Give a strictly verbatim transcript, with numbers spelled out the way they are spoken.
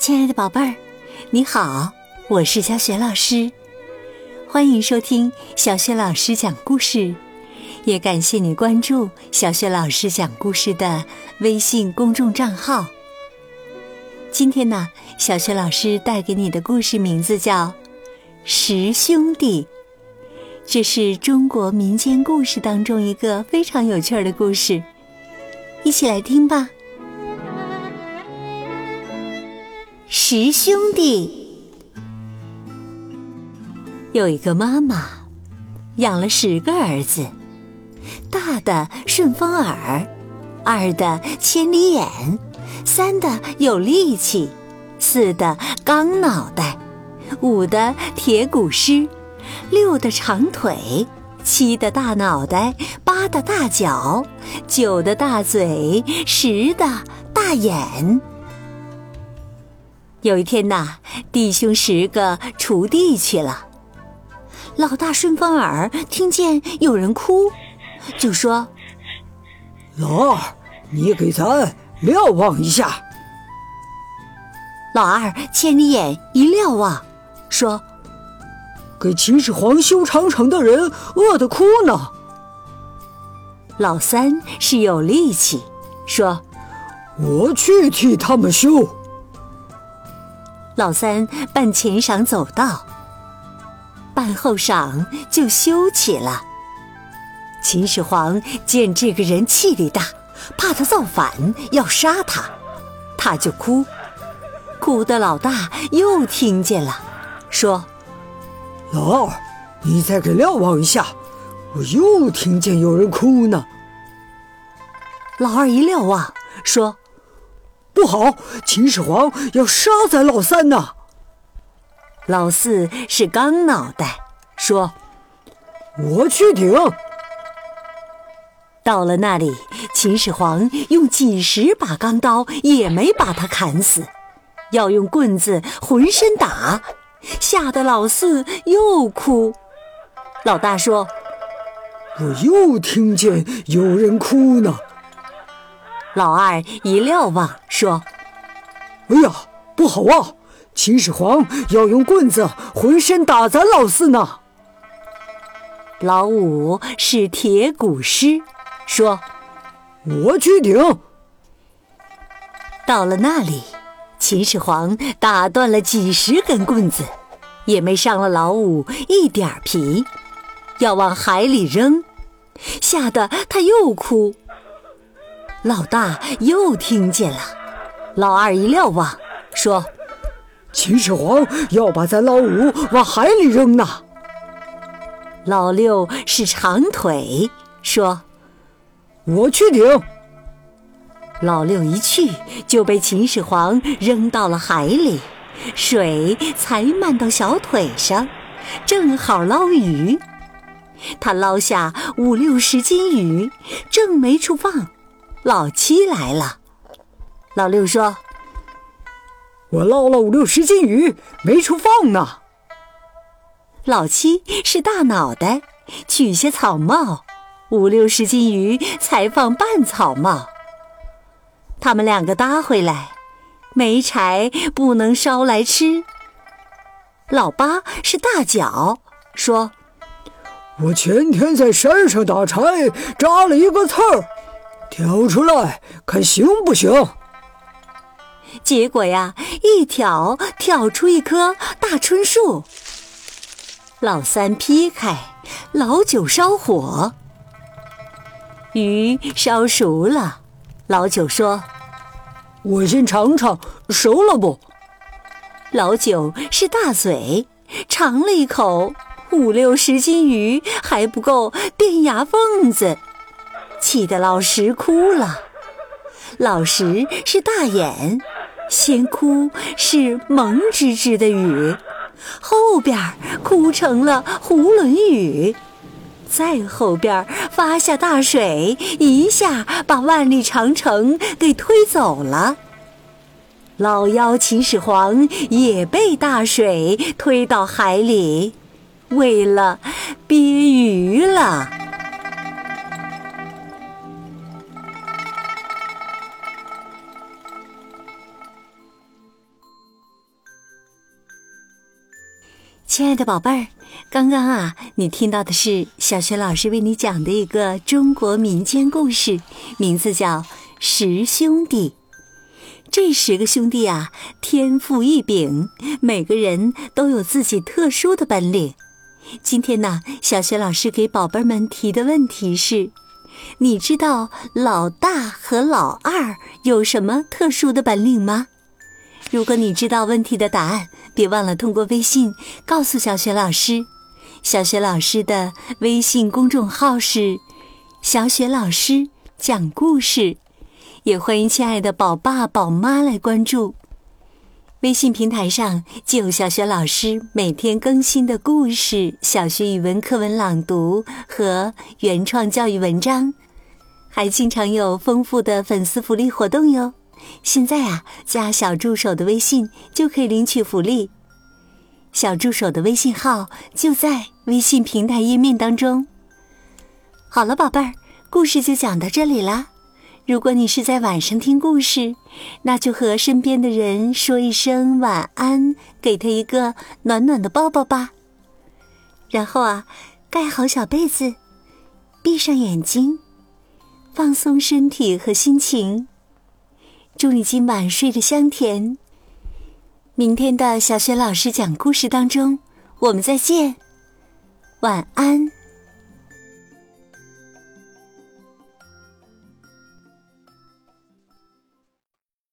亲爱的宝贝儿，你好，我是小雪老师，欢迎收听小雪老师讲故事，也感谢你关注小雪老师讲故事的微信公众账号。今天呢，小雪老师带给你的故事名字叫《十兄弟》，这是中国民间故事当中一个非常有趣的故事，一起来听吧。十兄弟。有一个妈妈养了十个儿子，大的顺风耳，二的千里眼，三的有力气，四的钢脑袋，五的铁骨狮，六的长腿，七的大脑袋，八的大脚，九的大嘴，十的大眼。有一天呐，弟兄十个锄地去了。老大顺风耳听见有人哭，就说： 老二，你给咱瞭望一下。 老二千里眼一瞭望，说： 给秦始皇修长城的人饿得哭呢。 老三是有力气，说： 我去替他们修。 老三办前晌走道，办后晌就修起了。秦始皇见这个人气力大，怕他造反要杀他，他就哭，哭的老大又听见了，说： 老二，你再给瞭望一下，我又听见有人哭呢。 老二一瞭望，说： 不好，秦始皇要杀咱老三呢。 老四是钢脑袋，说： 我去顶。 到了那里，秦始皇用几十把钢刀也没把他砍死，要用棍子浑身打，吓得老四又哭。老大说： 我又听见有人哭呢。 老二一瞭望，说： 哎呀，不好啊，秦始皇要用棍子浑身打咱老四呢。 老五是铁骨狮，说： 我去顶。 到了那里，秦始皇打断了几十根棍子，也没伤了老五一点皮，要往海里扔，吓得他又哭。老大又听见了，老二一瞭望，说： 秦始皇要把咱老五往海里扔呢。 老六是长腿，说： 我去顶。 老六一去就被秦始皇扔到了海里，水才漫到小腿上，正好捞鱼。他捞下五六十斤鱼，正没处放，老七来了。老六说： 我捞了五六十斤鱼，没处放呢。 老七是大脑袋，取下草帽，五六十斤鱼才放半草帽。他们两个搭回来，没柴不能烧来吃。老八是大脚，说： 我前天在山上打柴，扎了一个刺儿，挑出来看行不行。 结果呀，一挑挑出一棵大椿树。老三劈开，老九烧火，鱼烧熟了。老九说： 我先尝尝，熟了不？ 老九是大嘴，尝了一口，五六十斤鱼还不够垫牙缝子，气得老十哭了。老十是大眼，先哭是蒙吱吱的雨，后边哭成了囫囵雨，再后边发下大水，一下把万里长城给推走了。老幺秦始皇也被大水推到海里，为了憋鱼了。 亲爱的宝贝儿，刚刚啊，你听到的是小雪老师为你讲的一个中国民间故事，名字叫《十兄弟》。这十个兄弟啊，天赋异禀，每个人都有自己特殊的本领。今天呢，小雪老师给宝贝们提的问题是：你知道老大和老二有什么特殊的本领吗？如果你知道问题的答案，别忘了通过微信告诉小雪老师。小雪老师的微信公众号是小雪老师讲故事，也欢迎亲爱的宝爸宝妈来关注。微信平台上就有小雪老师每天更新的故事、小学语文课文朗读和原创教育文章，还经常有丰富的粉丝福利活动哟。现在啊，加小助手的微信就可以领取福利。小助手的微信号就在微信平台页面当中。好了，宝贝儿，故事就讲到这里啦。如果你是在晚上听故事，那就和身边的人说一声晚安，给他一个暖暖的抱抱吧。然后啊，盖好小被子，闭上眼睛，放松身体和心情。祝你今晚睡得香甜。明天的小雪老师讲故事当中，我们再见，晚安。